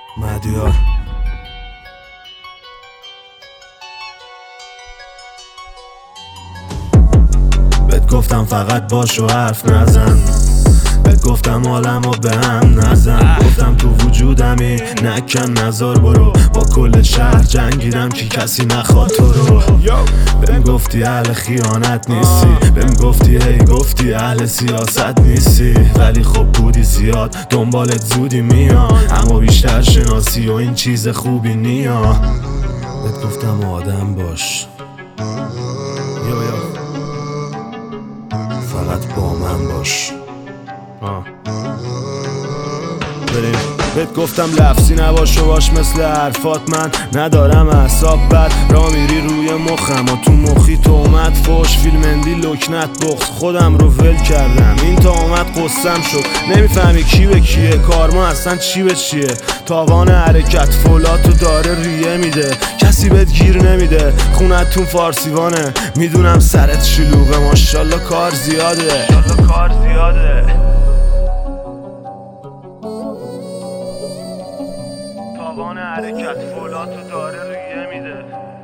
مدیار بهت گفتم فقط باش و حرف نزن، بهت گفتم حالمو به هم نزن. گفتم تو وجودمی نکن نزار برو، با کل شهر جنگیدم که کسی نخواد تو رو. بهم گفتی اهل خیانت نیستی، بهم گفتی هی گفتی اهل سیاست نیستی، ولی خب بودی زیاد دنبالت زودی میان، اما بیشتر شناسی و این چیز خوبی نیا. بهت گفتم آدم باش، فقط با من باش. بریم. بهت گفتم لفظی نباش و باش مثل حرفات، من ندارم اعصاب بد، را میری روی مخم و تو مخی تومت فوش فیلمندی لکنت بغض، خودم رو ول کردم این تا اومد قصم شد. نمیفهمی کی به کیه، کارما اصلا چی به چیه، تاوان حرکت فولاتو داره ریه میده، کسی بهت گیر نمیده، خونتون فارسیوانه، میدونم سرت شلوغه، ماشالله کار زیاده. تاوان حرکت فولاتو داره ریه میده.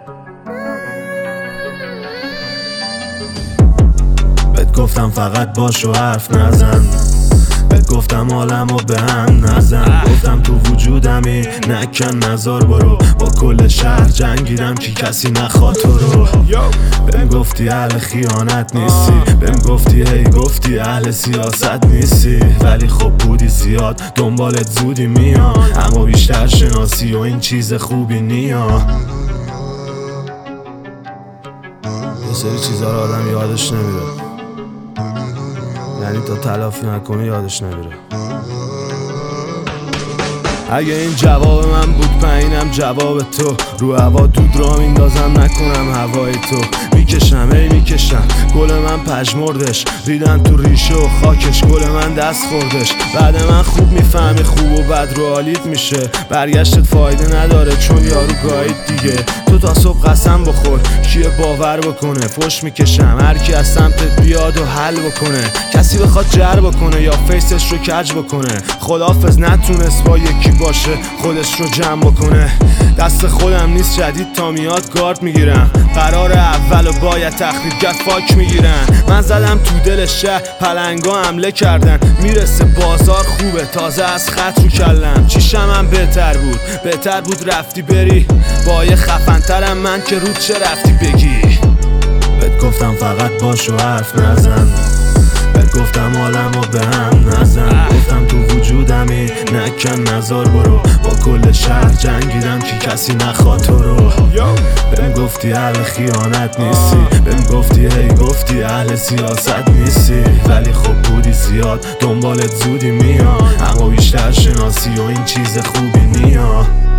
بهت گفتم فقط باش و حرف نزن، بهت گفتم حالمو به هم نزن. گفتم تو وجودمی نکن نزار برو، با کل شهر جنگیدم که کسی نخواد تو رو. بهم گفتی اهل خیانت نیستی، بهم گفتی هی گفتی اهل سیاست نیستی، ولی خب بودی زیاد دنبالت زودی میان، اما بیشتر شناسی و این چیز خوبی نیا. یه سری چیزا رو آدم یادش نمیره، یعنی تا تلافی نکنه یادش نمیره. اگه این جواب من بود پایینم جواب تو، رو هوا دود را میندازم نکنم هوای تو. میکشم ای میکشم گل من پژمردش، ریدن تو ریشه و خاکش، گل من دست خوردش. بعد من خوب میفهمی خوب و بد رو حالیت میشه، برگشتت فایده نداره چون یارو گاهید دیگه. تو تا صبح قسم بخور کیه باور بکنه، فش میکشم هرکی از سمتت بیاد و حل بکنه، کسی بخواد جر بکنه یا فیسش رو کج بکنه، خداحافظ نتونست با یکی باشه خودش رو جمع بکنه. دست خودم نیست جدید تا میاد گارد میگیرم، قرار اول و باید تخریبگر فاک میگیرن. من زدم تو دل شهر پلنگا حمله کردن، میرسه بازار خوبه تازه از خط رو کلم. چیشم هم بهتر بود رفتی بری با یه خفنترم من که رود چه رفتی بگی. بهت گفتم فقط باش و حرف نزن، بهت گفتم حالمو به هم نزن. گفتم تو وجودمی نکن نزار برو، با کل شهر جنگیدم که کسی نخواد تو رو. بهم گفتی اهل خیانت نیستی، بهم گفتی هی گفتی اهل سیاست نیستی، ولی خب بودی زیاد دنبالت زودی میان، اما بیشتر شناسی و این چیز خوبی نیا.